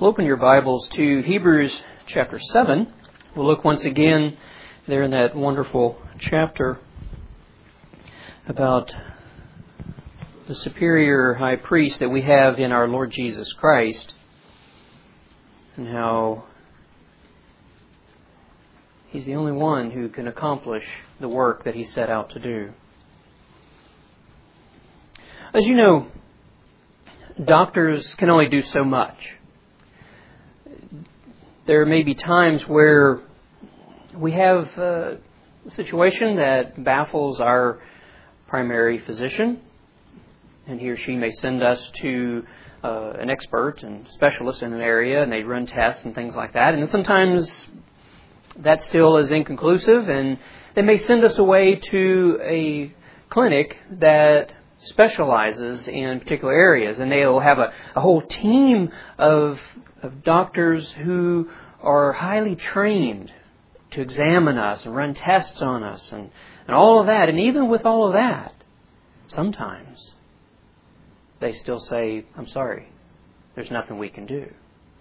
We'll open your Bibles to Hebrews chapter 7. We'll look once again there in that wonderful chapter about the superior high priest that we have in our Lord Jesus Christ, and how He's the only one who can accomplish the work that He set out to do. As you know, doctors can only do so much. There may be times where we have a situation that baffles our primary physician, and he or she may send us to an expert and specialist in an area, and they run tests and things like that. And sometimes that still is inconclusive, and they may send us away to a clinic that specializes in particular areas, and they will have a whole team of doctors who are highly trained to examine us and run tests on us and all of that. And even with all of that, sometimes they still say, "I'm sorry, there's nothing we can do."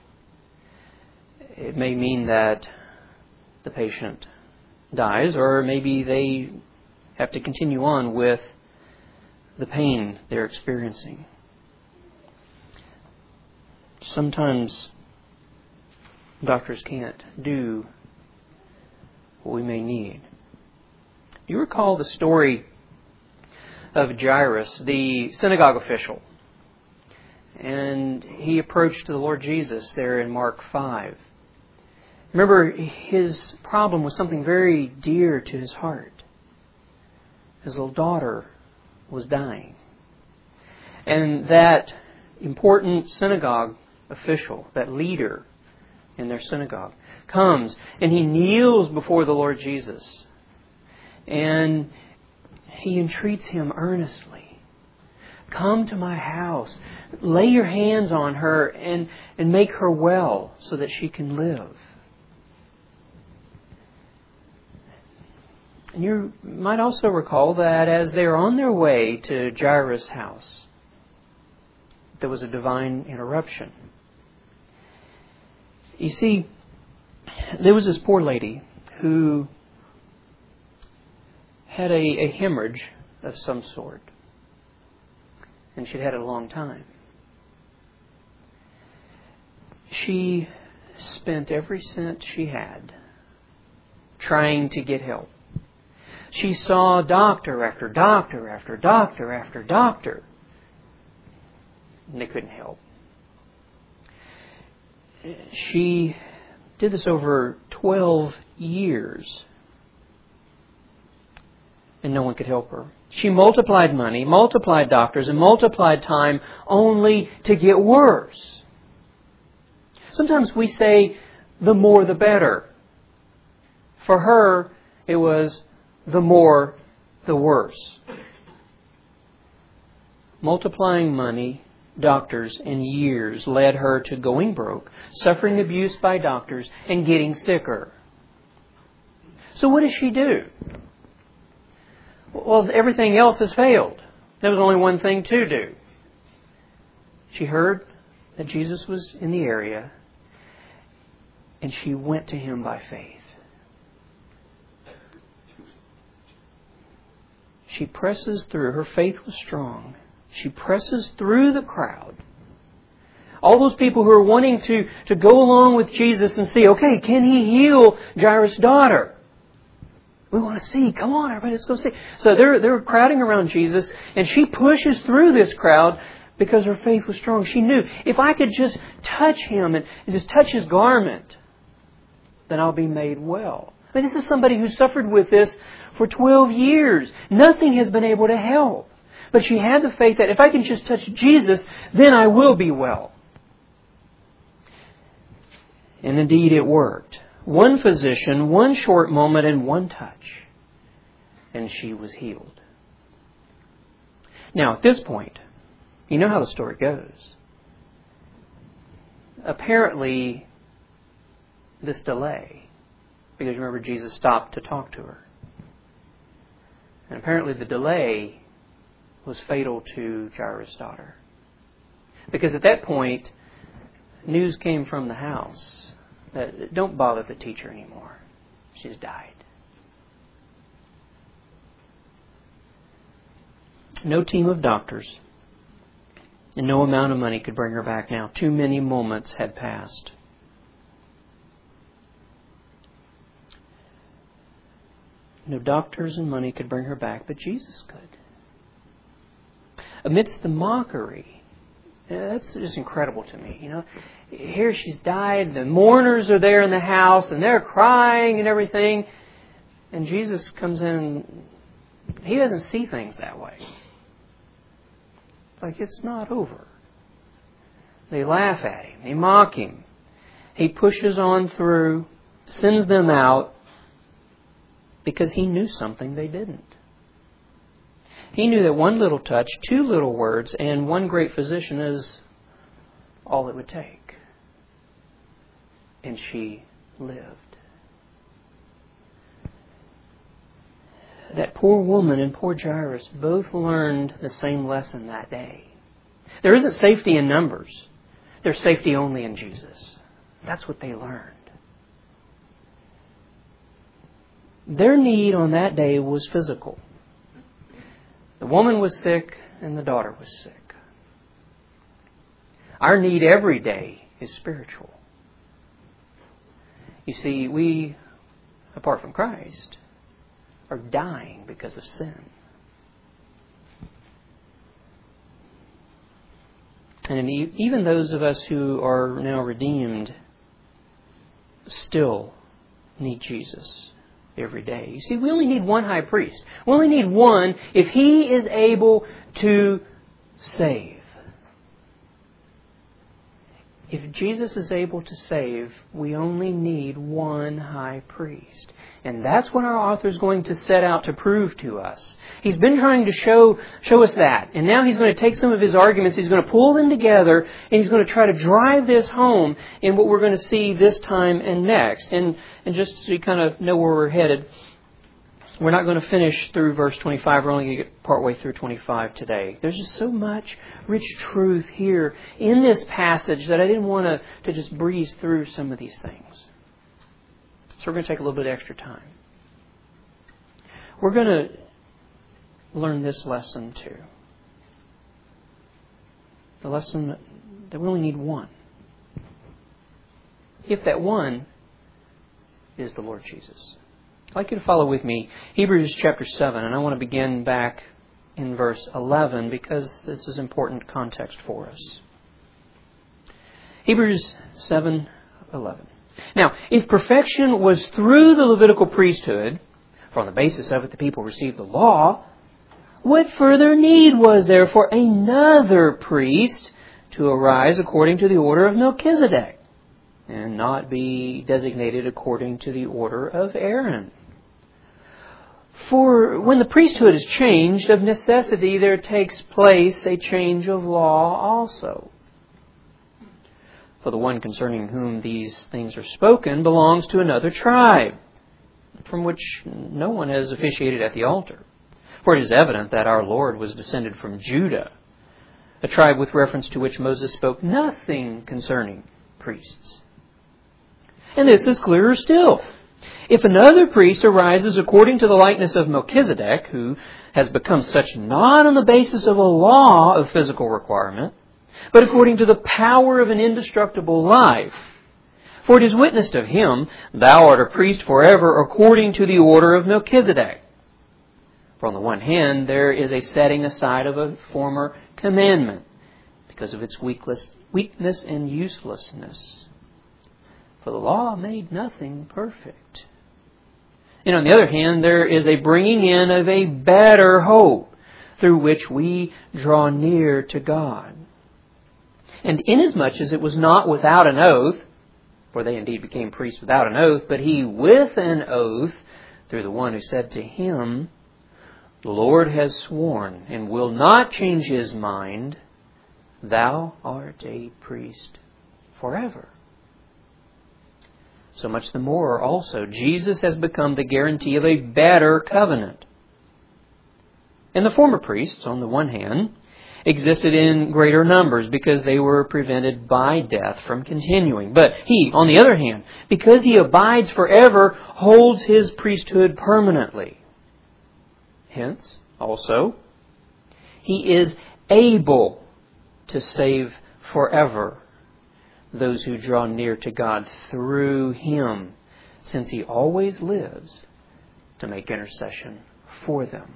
It may mean that the patient dies, or maybe they have to continue on with the pain they're experiencing. Sometimes doctors can't do what we may need. Do you recall the story of Jairus, the synagogue official? And he approached the Lord Jesus there in Mark 5. Remember, his problem was something very dear to his heart. His little daughter was dying. And that important synagogue official, that leader in their synagogue, comes and he kneels before the Lord Jesus. And he entreats him earnestly. "Come to my house. Lay your hands on her and make her well so that she can live." And you might also recall that as they were on their way to Jairus' house, there was a divine interruption. You see, there was this poor lady who had a hemorrhage of some sort. And she'd had it a long time. She spent every cent she had trying to get help. She saw doctor after doctor after doctor after doctor, and they couldn't help. She did this over 12 years, and no one could help her. She multiplied money, multiplied doctors, and multiplied time only to get worse. Sometimes we say, the more the better. For her, it was the more the worse. Multiplying money, doctors, and years led her to going broke, suffering abuse by doctors, and getting sicker. So what does she do? Well, everything else has failed. There was only one thing to do. She heard that Jesus was in the area, and she went to Him by faith. She presses through. Her faith was strong. She presses through the crowd. All those people who are wanting to go along with Jesus and see, okay, can He heal Jairus' daughter? We want to see. Come on, everybody, let's go see. So they're crowding around Jesus, and she pushes through this crowd because her faith was strong. She knew, if I could just touch Him and just touch His garment, then I'll be made well. I mean, this is somebody who suffered with this for 12 years. Nothing has been able to help. But she had the faith that if I can just touch Jesus, then I will be well. And indeed it worked. One physician, one short moment, and one touch, and she was healed. Now, at this point, you know how the story goes. Apparently, this delay, because remember, Jesus stopped to talk to her. And apparently the delay was fatal to Jairus' daughter. Because at that point, news came from the house that don't bother the teacher anymore. She's died. No team of doctors and no amount of money could bring her back now. Too many moments had passed. No doctors and money could bring her back, but Jesus could. Amidst the mockery, that's just incredible to me. Here she's died, the mourners are there in the house, and they're crying and everything. And Jesus comes in, He doesn't see things that way. Like it's not over. They laugh at Him, they mock Him. He pushes on through, sends them out, because He knew something they didn't. He knew that one little touch, two little words, and one great physician is all it would take. And she lived. That poor woman and poor Jairus both learned the same lesson that day. There isn't safety in numbers. There's safety only in Jesus. That's what they learned. Their need on that day was physical. The woman was sick and the daughter was sick. Our need every day is spiritual. You see, we, apart from Christ, are dying because of sin. And even those of us who are now redeemed still need Jesus every day. You see, we only need one high priest. We only need one if He is able to save. If Jesus is able to save, we only need one high priest. And that's what our author is going to set out to prove to us. He's been trying to show us that. And now he's going to take some of his arguments, he's going to pull them together, and he's going to try to drive this home in what we're going to see this time and next. And just so you kind of know where we're headed, we're not going to finish through verse 25. We're only going to get partway through 25 today. There's just so much rich truth here in this passage that I didn't want to just breeze through some of these things. So we're going to take a little bit of extra time. We're going to learn this lesson too. The lesson that we only need one. If that one is the Lord Jesus. I'd like you to follow with me Hebrews chapter 7, and I want to begin back in verse 11 because this is important context for us. Hebrews 7:11. Now, if perfection was through the Levitical priesthood, for on the basis of it the people received the law, what further need was there for another priest to arise according to the order of Melchizedek, and not be designated according to the order of Aaron? For when the priesthood is changed, of necessity there takes place a change of law also. For the one concerning whom these things are spoken belongs to another tribe, from which no one has officiated at the altar. For it is evident that our Lord was descended from Judah, a tribe with reference to which Moses spoke nothing concerning priests. And this is clearer still. If another priest arises according to the likeness of Melchizedek, who has become such not on the basis of a law of physical requirement, but according to the power of an indestructible life. For it is witnessed of him, thou art a priest forever according to the order of Melchizedek. For on the one hand, there is a setting aside of a former commandment, because of its weakness and uselessness. For the law made nothing perfect. And on the other hand, there is a bringing in of a better hope, through which we draw near to God. And inasmuch as it was not without an oath, for they indeed became priests without an oath, but he with an oath, through the one who said to him, the Lord has sworn and will not change his mind, thou art a priest forever. So much the more also, Jesus has become the guarantee of a better covenant. And the former priests, on the one hand, existed in greater numbers because they were prevented by death from continuing. But He, on the other hand, because He abides forever, holds His priesthood permanently. Hence, also, He is able to save forever those who draw near to God through Him, since He always lives to make intercession for them.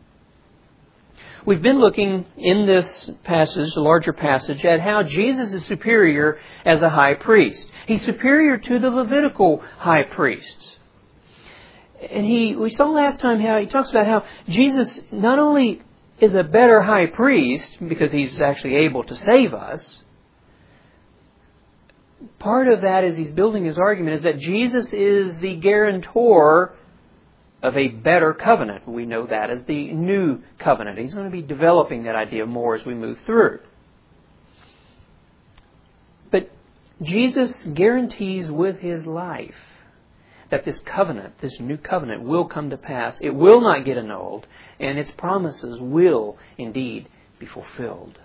We've been looking in this passage, the larger passage, at how Jesus is superior as a high priest. He's superior to the Levitical high priests. And we saw last time how he talks about how Jesus not only is a better high priest because He's actually able to save us. Part of that, as he's building his argument, is that Jesus is the guarantor of a better covenant. We know that as the new covenant. He's going to be developing that idea more as we move through. But Jesus guarantees with His life that this covenant, this new covenant, will come to pass. It will not get annulled, and its promises will indeed be fulfilled.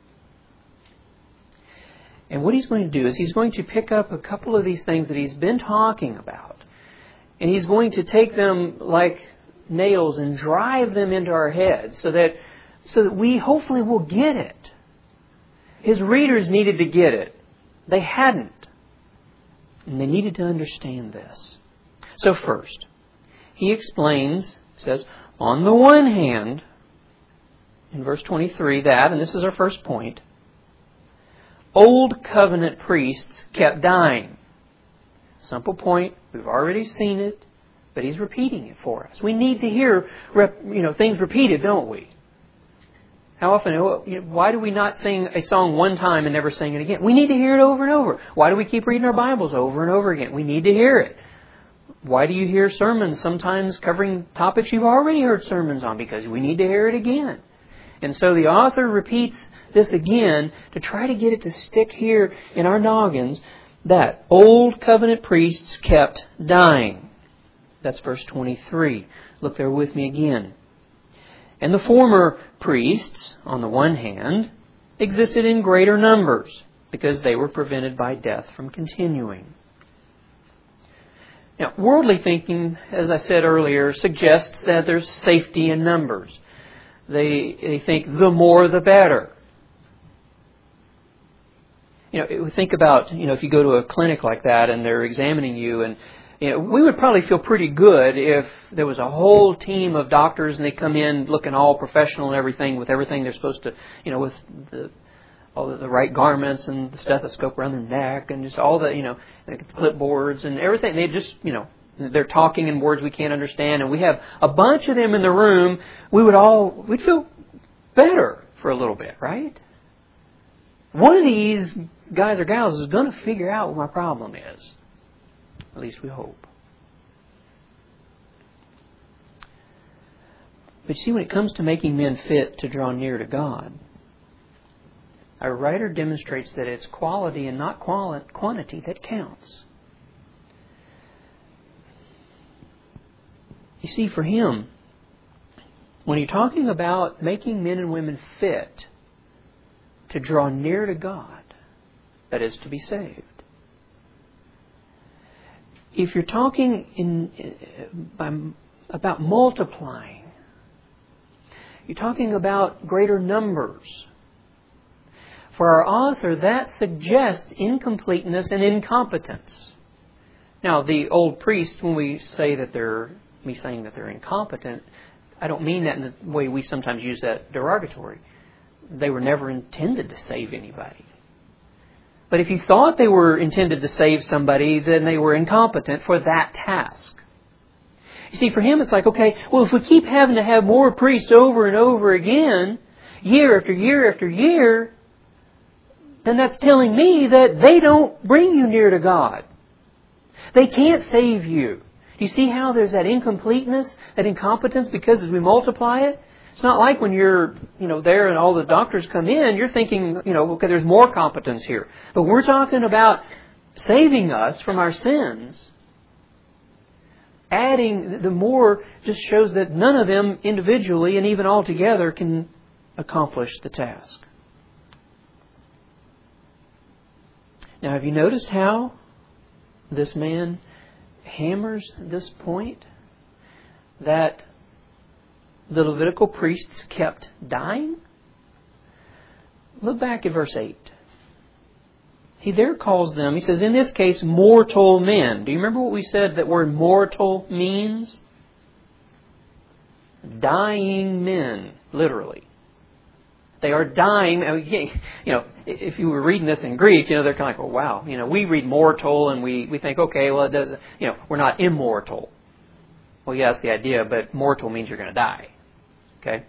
And what He's going to do is He's going to pick up a couple of these things that He's been talking about, and He's going to take them like nails and drive them into our heads so that we hopefully will get it. His readers needed to get it. They hadn't. And they needed to understand this. So first, He explains, says, on the one hand, in verse 23, that, and this is our first point, Old covenant priests kept dying. Simple point. We've already seen it, but He's repeating it for us. We need to hear things repeated, don't we? How often? Why do we not sing a song one time and never sing it again? We need to hear it over and over. Why do we keep reading our Bibles over and over again? We need to hear it. Why do you hear sermons sometimes covering topics you've already heard sermons on? Because we need to hear it again. And so the author repeats this again to try to get it to stick here in our noggins that old covenant priests kept dying. That's verse 23. Look there with me again. And the former priests, on the one hand, existed in greater numbers because they were prevented by death from continuing. Now, worldly thinking, as I said earlier, suggests that there's safety in numbers. They think the more the better. Think about, if you go to a clinic like that and they're examining you, and we would probably feel pretty good if there was a whole team of doctors and they come in looking all professional and everything, with everything they're supposed to, with all the right garments and the stethoscope around their neck and just all the, the clipboards and everything. They just, they're talking in words we can't understand, and we have a bunch of them in the room. We'd feel better for a little bit, right? One of these guys or gals is going to figure out what my problem is. At least we hope. But see, when it comes to making men fit to draw near to God, our writer demonstrates that it's quality and not quantity that counts. You see, for him, when you're talking about making men and women fit to draw near to God, that is, to be saved, if you're talking about multiplying, you're talking about greater numbers. For our author, that suggests incompleteness and incompetence. Now, the old priests, when we say that they're incompetent, I don't mean that in the way we sometimes use that derogatory. They were never intended to save anybody. But if you thought they were intended to save somebody, then they were incompetent for that task. You see, for him it's like, okay, well, if we keep having to have more priests over and over again, year after year after year, then that's telling me that they don't bring you near to God. They can't save you. Do you see how there's that incompleteness, that incompetence, because as we multiply it, it's not like when you're, there and all the doctors come in, you're thinking, okay, there's more competence here. But we're talking about saving us from our sins. Adding the more just shows that none of them individually and even all together can accomplish the task. Now, have you noticed how this man hammers this point? That the Levitical priests kept dying? Look back at verse 8. He there calls them, he says, in this case, mortal men. Do you remember what we said that word mortal means? Dying men, literally. They are dying. If you were reading this in Greek, they're kind of like, oh, wow. We read mortal and we think, okay, well, it doesn't, we're not immortal. Well, yeah, that's the idea, but mortal means you're going to die. Okay?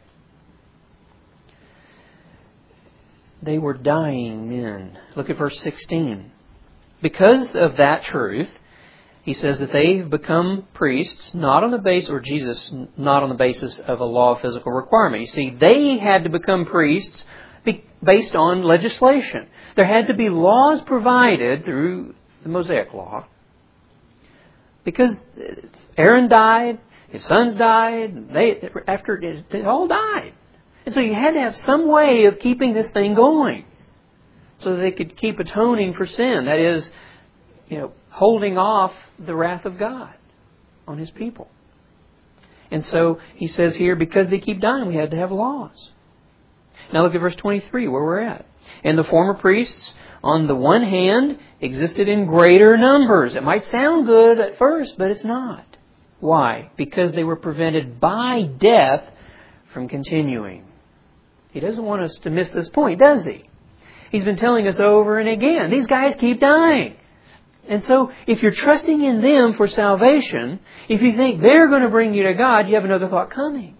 They were dying men. Look at verse 16. Because of that truth, he says that they've become priests, not on the basis, or Jesus, not on the basis of a law of physical requirement. You see, they had to become priests based on legislation. There had to be laws provided through the Mosaic Law. Because Aaron died, his sons died, they all died. And so you had to have some way of keeping this thing going so that they could keep atoning for sin. That is, holding off the wrath of God on His people. And so he says here, because they keep dying, we had to have laws. Now look at verse 23, where we're at. And the former priests, on the one hand, existed in greater numbers. It might sound good at first, but it's not. Why? Because they were prevented by death from continuing. He doesn't want us to miss this point, does he? He's been telling us over and again, these guys keep dying. And so, if you're trusting in them for salvation, if you think they're going to bring you to God, you have another thought coming.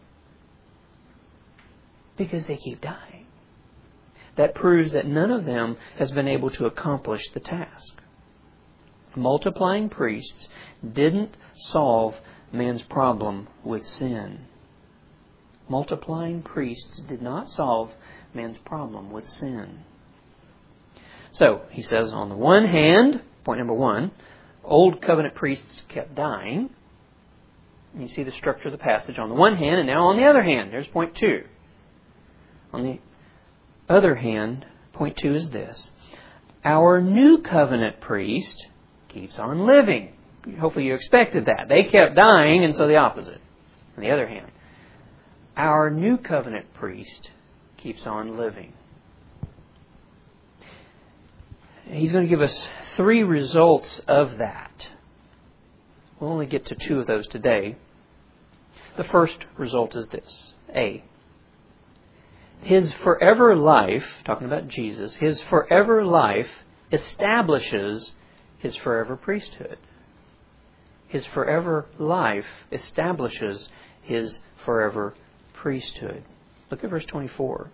Because they keep dying. That proves that none of them has been able to accomplish the task. Multiplying priests didn't solve man's problem with sin. Multiplying priests did not solve man's problem with sin. So, he says, on the one hand, point number one, Old Covenant priests kept dying. You see the structure of the passage on the one hand, and now on the other hand. There's point two. On the other hand, point two is this. Our New Covenant priest keeps on living. Hopefully you expected that. They kept dying, and so the opposite. On the other hand, our New Covenant priest keeps on living. He's going to give us 3 results of that. We'll only get to 2 of those today. The first result is this. A. His forever life, talking about Jesus, His forever life establishes His forever priesthood. His forever life establishes His forever priesthood. Look at verse 24.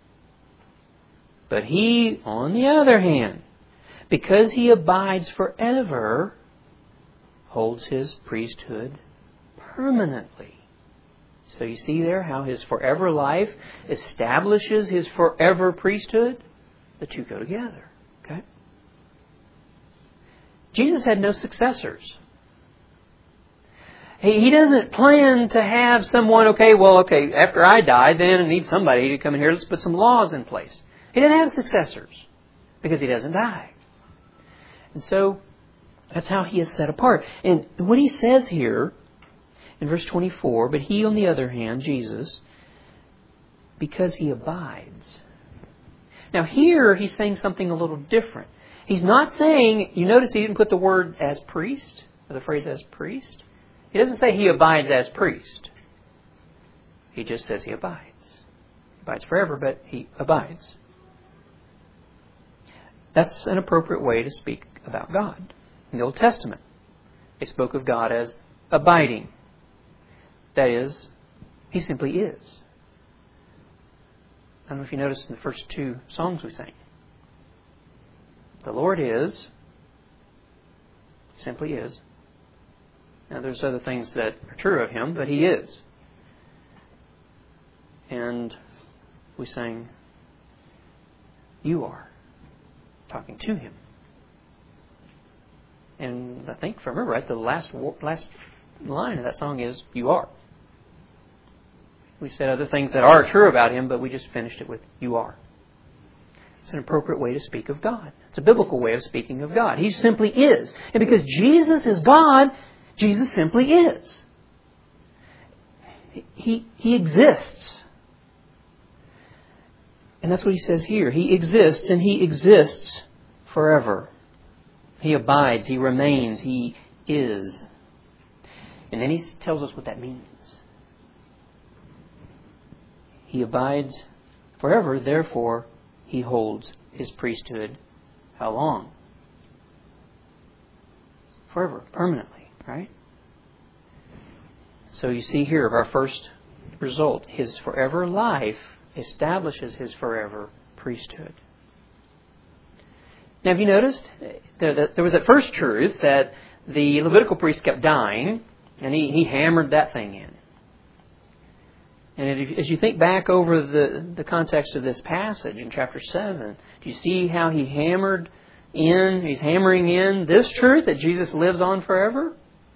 But He, on the other hand, because He abides forever, holds His priesthood permanently. So you see there how His forever life establishes His forever priesthood? The two go together. Okay? Jesus had no successors. He doesn't plan to have someone, after I die, then I need somebody to come in here. Let's put some laws in place. He didn't have successors because He doesn't die. And so that's how He is set apart. And what He says here in verse 24, but He, on the other hand, Jesus, because He abides. Now here He's saying something a little different. He's not saying, you notice He didn't put the word as priest, or the phrase as priest. He doesn't say He abides as priest. He just says He abides. He abides forever, but He abides. That's an appropriate way to speak about God. In the Old Testament, they spoke of God as abiding. That is, He simply is. I don't know if you noticed in the first 2 songs we sang. The Lord is, simply is. Now there's other things that are true of Him, but He is. And we sang, you are, talking to Him. And I think, if I remember right, the last line of that song is, you are. We said other things that are true about Him, but we just finished it with, you are. It's an appropriate way to speak of God. It's a biblical way of speaking of God. He simply is. And because Jesus is God, Jesus simply is. He exists. And that's what He says here. He exists, and He exists forever. He abides, He remains, He is. And then He tells us what that means. He abides forever, therefore He holds His priesthood how long? Forever, permanently, right? So you see here our first result. His forever life establishes His forever priesthood. Now have you noticed that there was that first truth that the Levitical priest kept dying, and he hammered that thing in. And as you think back over the context of this passage in chapter 7, do you see how he's hammering in this truth that Jesus lives on forever?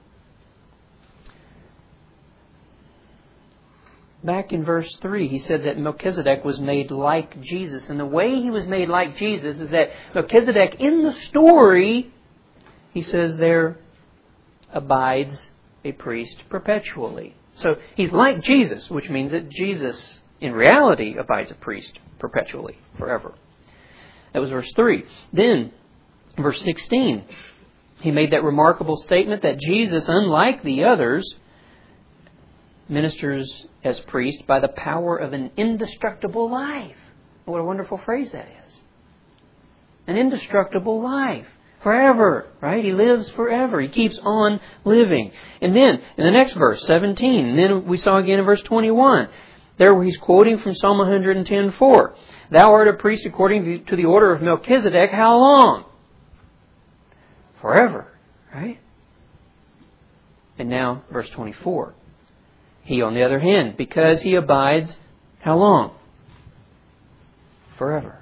Back in verse 3, he said that Melchizedek was made like Jesus. And the way he was made like Jesus is that Melchizedek, in the story, he says there abides a priest perpetually. So he's like Jesus, which means that Jesus, in reality, abides a priest perpetually, forever. That was verse 3. Then, verse 16, he made that remarkable statement that Jesus, unlike the others, ministers as priest by the power of an indestructible life. What a wonderful phrase that is. An indestructible life. Forever, right? He lives forever. He keeps on living. And then, in the next verse, 17, and then we saw again in verse 21, there where he's quoting from Psalm 110:4. Thou art a priest according to the order of Melchizedek. How long? Forever, right? And now, verse 24. He, on the other hand, because He abides, how long? Forever.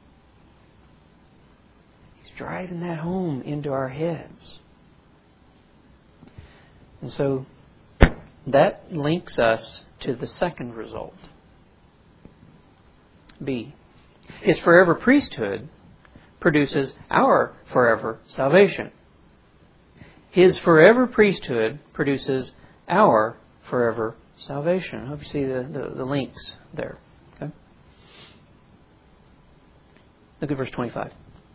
Driving that home into our heads. And so that links us to the second result. B. His forever priesthood produces our forever salvation. His forever priesthood produces our forever salvation. I hope you see the links there. Okay? Look at verse 25.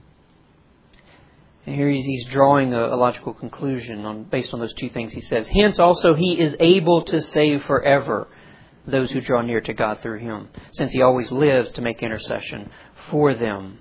And here he's drawing a logical conclusion based on those two things. He says, hence also He is able to save forever those who draw near to God through Him, since He always lives to make intercession for them.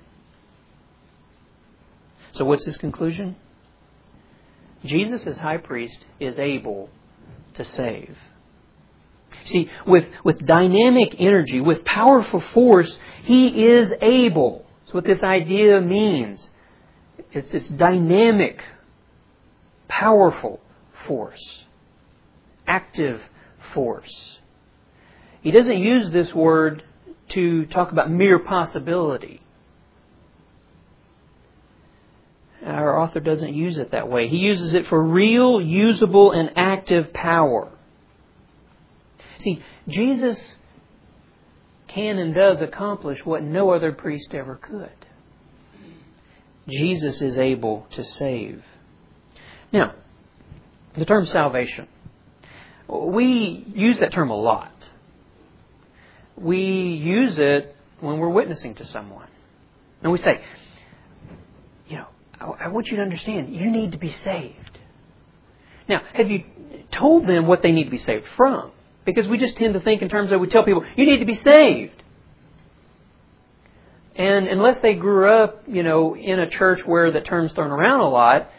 So what's his conclusion? Jesus as high priest is able to save. See, with dynamic energy, with powerful force, He is able. That's what this idea means. It's dynamic, powerful force, active force. He doesn't use this word to talk about mere possibility. Our author doesn't use it that way. He uses it for real, usable, and active power. See, Jesus can and does accomplish what no other priest ever could. Jesus is able to save. Now, the term salvation. We use that term a lot. We use it when we're witnessing to someone. And we say, I want you to understand, you need to be saved. Now, have you told them what they need to be saved from? Because we just tend to think in terms of, we tell people, you need to be saved. And unless they grew up, in a church where the term's thrown around a lot,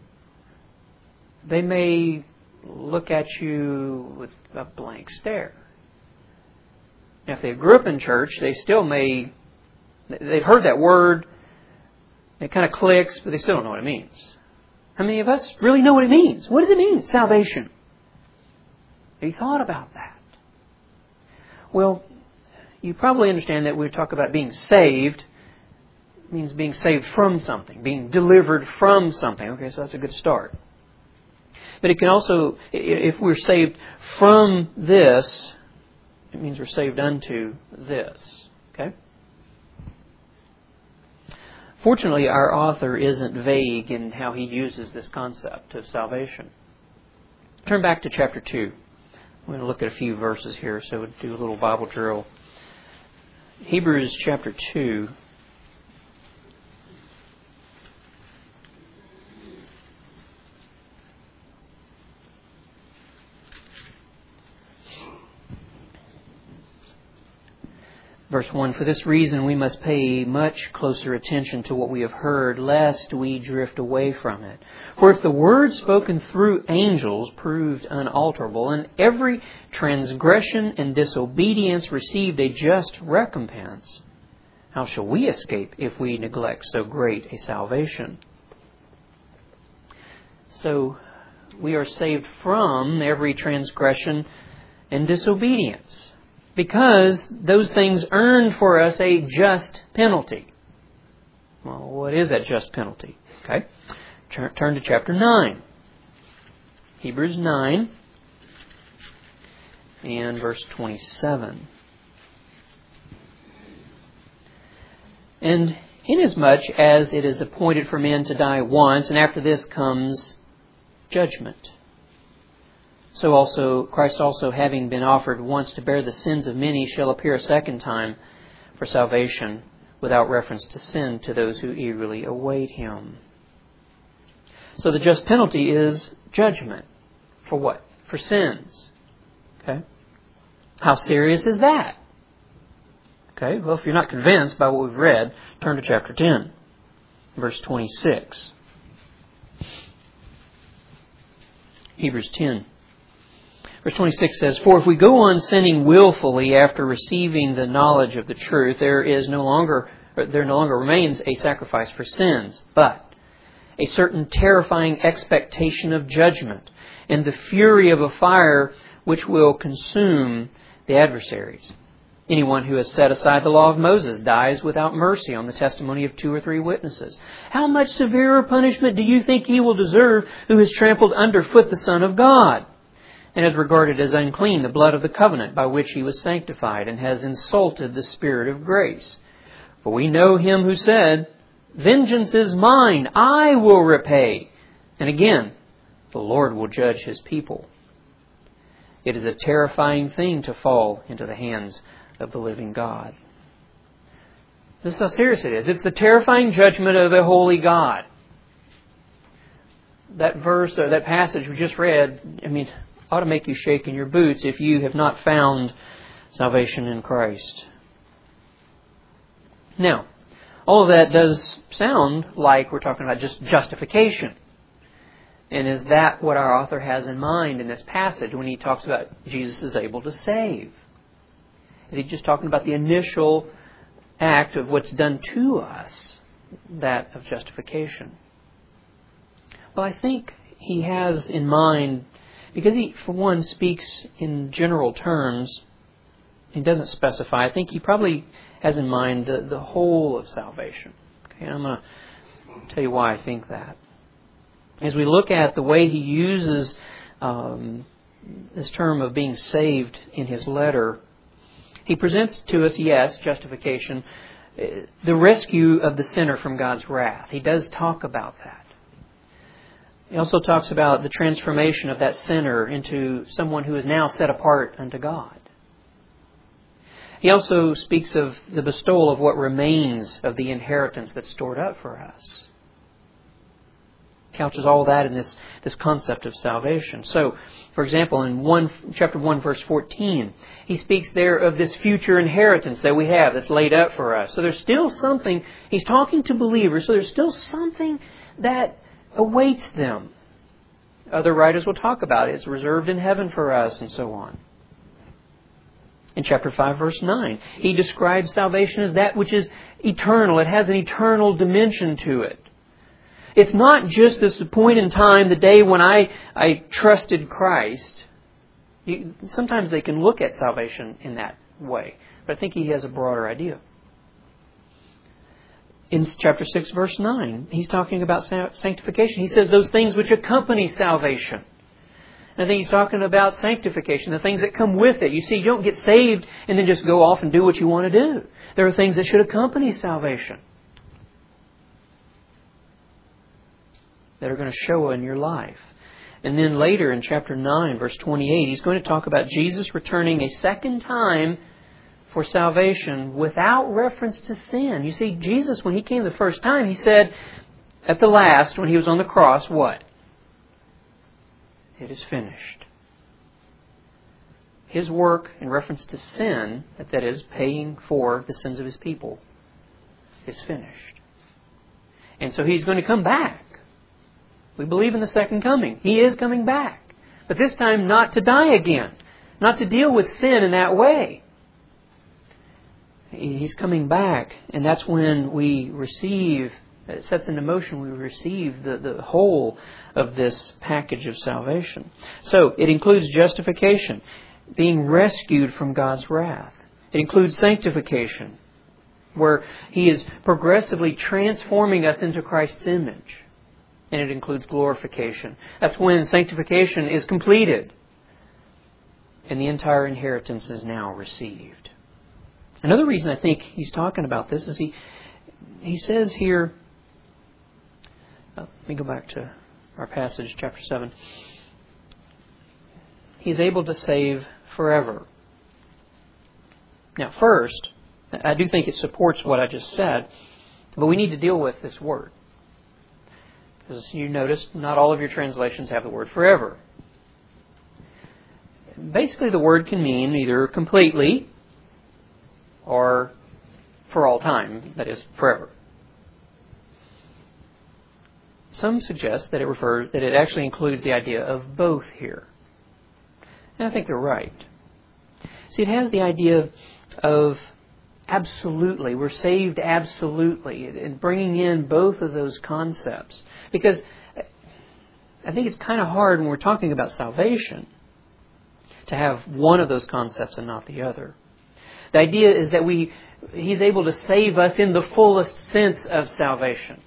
they may look at you with a blank stare. Now, if they grew up in church, they've heard that word, it kind of clicks, but they still don't know what it means. How many of us really know what it means? What does it mean, salvation? Have you thought about that? Well, you probably understand that when we talk about being saved, it means being saved from something, being delivered from something. Okay, so that's a good start. But it can also, if we're saved from this, It means we're saved unto this. Okay? Fortunately, our author isn't vague in how he uses this concept of salvation. Turn back to chapter 2. I'm going to look at a few verses here, so we'll do a little Bible drill. Hebrews chapter 2. Verse 1, for this reason we must pay much closer attention to what we have heard, lest we drift away from it. For if the word spoken through angels proved unalterable, and every transgression and disobedience received a just recompense, how shall we escape if we neglect so great a salvation? So, we are saved from every transgression and disobedience, because those things earn for us a just penalty. Well, what is that just penalty? Okay. Turn to chapter 9. Hebrews 9 and verse 27. And inasmuch as it is appointed for men to die once, and after this comes judgment. So also, Christ also, having been offered once to bear the sins of many, shall appear a second time for salvation, without reference to sin, to those who eagerly await Him. So the just penalty is judgment. For what? For sins. Okay? How serious is that? Okay, well, if you're not convinced by what we've read, turn to chapter 10, verse 26. Hebrews 10. Verse 26 says, for if we go on sinning willfully after receiving the knowledge of the truth, there no longer remains a sacrifice for sins, but a certain terrifying expectation of judgment and the fury of a fire which will consume the adversaries. Anyone who has set aside the law of Moses dies without mercy on the testimony of 2 or 3 witnesses. How much severer punishment do you think he will deserve who has trampled underfoot the Son of God, and has regarded as unclean the blood of the covenant by which he was sanctified, and has insulted the Spirit of grace? For we know him who said, vengeance is mine, I will repay. And again, the Lord will judge His people. It is a terrifying thing to fall into the hands of the living God. This is how serious it is. It's the terrifying judgment of a holy God. That verse, or that passage we just read, ought to make you shake in your boots if you have not found salvation in Christ. Now, all of that does sound like we're talking about just justification. And is that what our author has in mind in this passage when he talks about Jesus is able to save? Is he just talking about the initial act of what's done to us, that of justification? Well, I think he has in mind, because he, for one, speaks in general terms, he doesn't specify. I think he probably has in mind the whole of salvation. Okay, and I'm going to tell you why I think that. As we look at the way he uses this term of being saved in his letter, he presents to us, yes, justification, the rescue of the sinner from God's wrath. He does talk about that. He also talks about the transformation of that sinner into someone who is now set apart unto God. He also speaks of the bestowal of what remains of the inheritance that's stored up for us. Couches all that in this concept of salvation. So, for example, in chapter 1, verse 14, he speaks there of this future inheritance that we have that's laid up for us. So there's still something, he's talking to believers, so there's still something that awaits them. Other writers will talk about it. It's reserved in heaven for us and so on. In chapter 5, verse 9, he describes salvation as that which is eternal. It has an eternal dimension to it. It's not just this point in time, the day when I trusted Christ. Sometimes they can look at salvation in that way. But I think he has a broader idea. In chapter 6, verse 9, he's talking about sanctification. He says those things which accompany salvation. And I think He's talking about sanctification, the things that come with it. You see, you don't get saved and then just go off and do what you want to do. There are things that should accompany salvation that are going to show in your life. And then later in chapter 9, verse 28, He's going to talk about Jesus returning a second time for salvation without reference to sin. You see, Jesus, when He came the first time, He said at the last, when He was on the cross, what? It is finished. His work in reference to sin, that is, paying for the sins of His people, is finished. And so He's going to come back. We believe in the second coming. He is coming back. But this time not to die again. Not to deal with sin in that way. He's coming back. And that's when we receive, it sets into motion, we receive the whole of this package of salvation. So it includes justification, being rescued from God's wrath. It includes sanctification, where He is progressively transforming us into Christ's image. And it includes glorification. That's when sanctification is completed and the entire inheritance is now received. Another reason I think He's talking about this is He says here, let me go back to our passage, chapter 7. He's able to save forever. Now, first, I do think it supports what I just said, but we need to deal with this word. Because you noticed, not all of your translations have the word forever. Basically, the word can mean either completely or for all time, that is, forever. Some suggest that it actually includes the idea of both here. And I think they're right. See, it has the idea of absolutely. We're saved absolutely. And bringing in both of those concepts. Because I think it's kind of hard when we're talking about salvation to have one of those concepts and not the other. The idea is that He's able to save us in the fullest sense of salvation.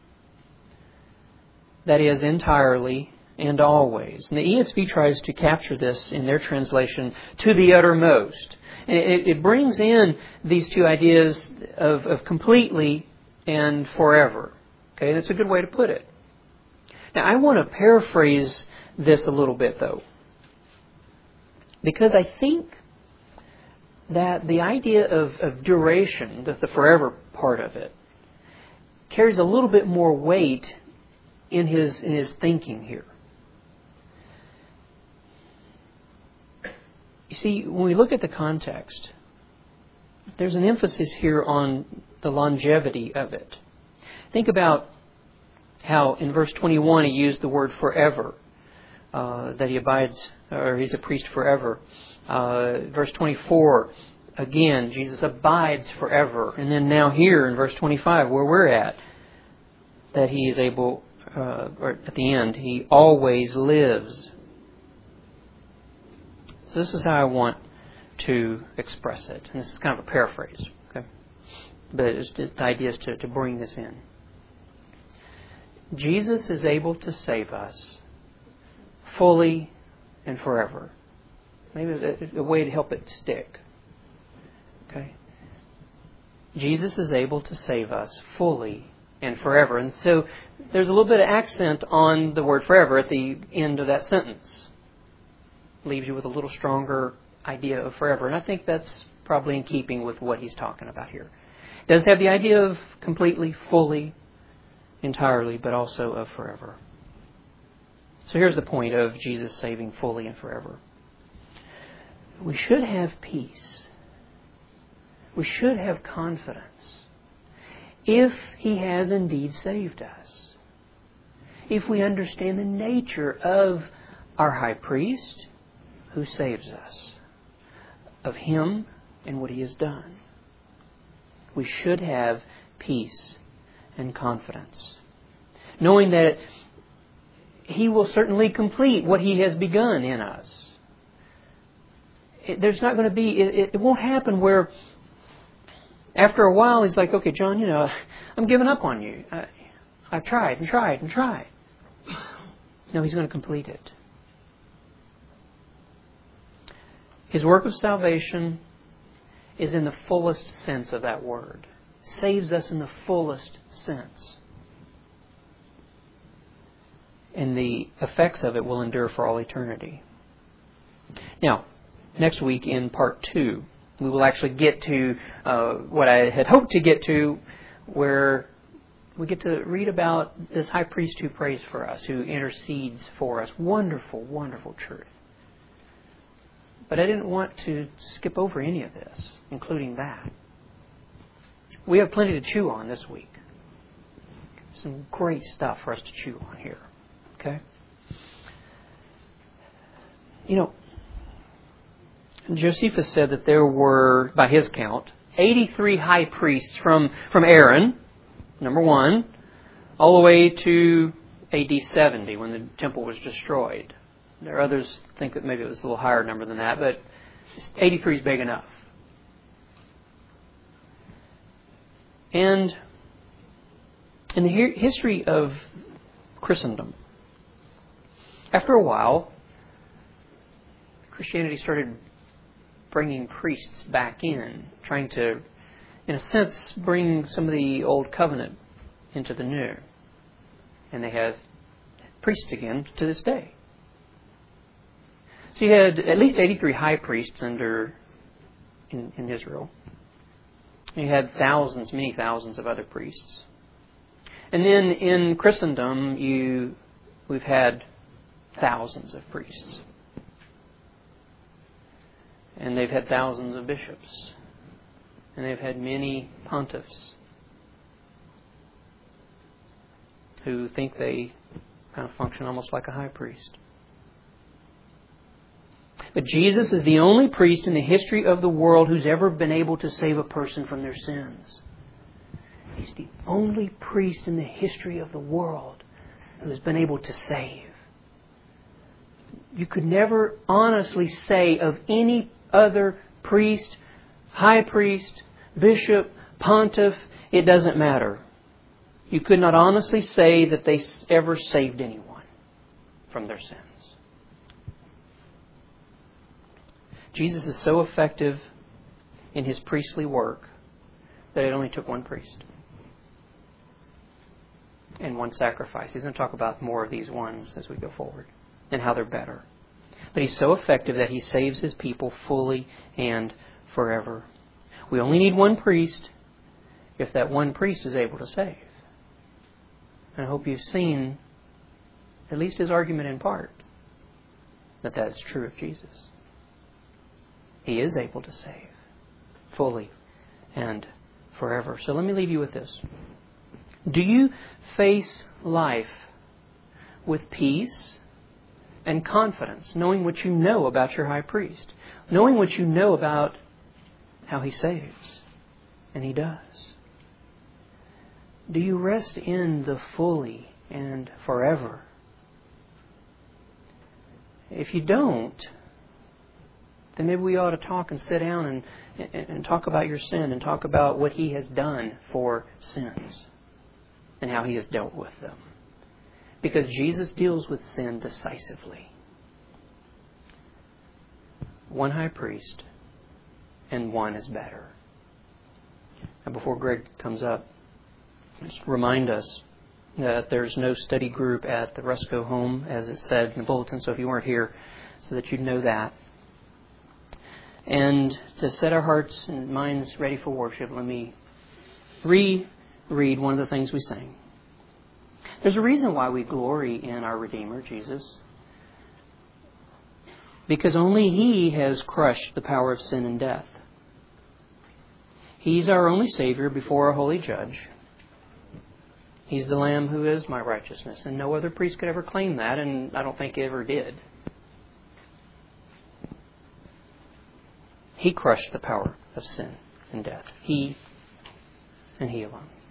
That is, entirely and always. And the ESV tries to capture this in their translation, to the uttermost. And it brings in these two ideas of completely and forever. Okay, that's a good way to put it. Now, I want to paraphrase this a little bit, though. Because I think that the idea of duration, the forever part of it, carries a little bit more weight in his thinking here. You see, when we look at the context, there's an emphasis here on the longevity of it. Think about how in verse 21 He used the word forever, that He abides, or He's a priest forever. Verse 24, again, Jesus abides forever. And then now here in verse 25, where we're at, that He is able, or at the end, He always lives. So this is how I want to express it. And this is kind of a paraphrase. Okay? But the idea is to bring this in. Jesus is able to save us fully and forever. Maybe a way to help it stick. Okay? Jesus is able to save us fully and forever. And so there's a little bit of accent on the word forever at the end of that sentence. Leaves you with a little stronger idea of forever. And I think that's probably in keeping with what he's talking about here. It does have the idea of completely, fully, entirely, but also of forever. So here's the point of Jesus saving fully and forever. We should have peace. We should have confidence if He has indeed saved us. If we understand the nature of our high priest who saves us, of Him and what He has done. We should have peace and confidence, knowing that He will certainly complete what He has begun in us. There's not going to be, it won't happen where after a while He's like, okay, John, I'm giving up on you. I've tried and tried and tried. No, He's going to complete it. His work of salvation is in the fullest sense of that word. Saves us in the fullest sense. And the effects of it will endure for all eternity. Now, next week in part 2, we will actually get to what I had hoped to get to, where we get to read about this high priest who prays for us, who intercedes for us. Wonderful, wonderful truth. But I didn't want to skip over any of this, including that. We have plenty to chew on this week. Some great stuff for us to chew on here. Okay? You know, Josephus said that there were, by his count, 83 high priests from Aaron, number 1, all the way to AD 70 when the temple was destroyed. There are others who think that maybe it was a little higher number than that, but 83 is big enough. And in the history of Christendom, after a while, Christianity started bringing priests back in, trying to, in a sense, bring some of the old covenant into the new. And they have priests again to this day. So you had at least 83 high priests in Israel. You had thousands, many thousands of other priests. And then in Christendom, we've had thousands of priests. And they've had thousands of bishops. And they've had many pontiffs who think they kind of function almost like a high priest. But Jesus is the only priest in the history of the world who's ever been able to save a person from their sins. He's the only priest in the history of the world who has been able to save. You could never honestly say of any other priest, high priest, bishop, pontiff, it doesn't matter. You could not honestly say that they ever saved anyone from their sins. Jesus is so effective in His priestly work that it only took one priest and one sacrifice. He's going to talk about more of these ones as we go forward and how they're better. But He's so effective that He saves His people fully and forever. We only need one priest if that one priest is able to save. And I hope you've seen at least his argument in part that that's true of Jesus. He is able to save fully and forever. So let me leave you with this. Do you face life with peace and confidence, knowing what you know about your high priest, knowing what you know about how He saves? And He does. Do you rest in the fully and forever? If you don't, then maybe we ought to talk and sit down and talk about your sin and talk about what He has done for sins and how He has dealt with them. Because Jesus deals with sin decisively. One high priest and one is better. And before Greg comes up, just remind us that there's no study group at the Rusco home, as it said in the bulletin, so if you weren't here, so that you'd know that. And to set our hearts and minds ready for worship, let me reread one of the things we sang. There's a reason why we glory in our Redeemer, Jesus. Because only He has crushed the power of sin and death. He's our only Savior before our holy Judge. He's the Lamb who is my righteousness. And no other priest could ever claim that, and I don't think He ever did. He crushed the power of sin and death. He and He alone.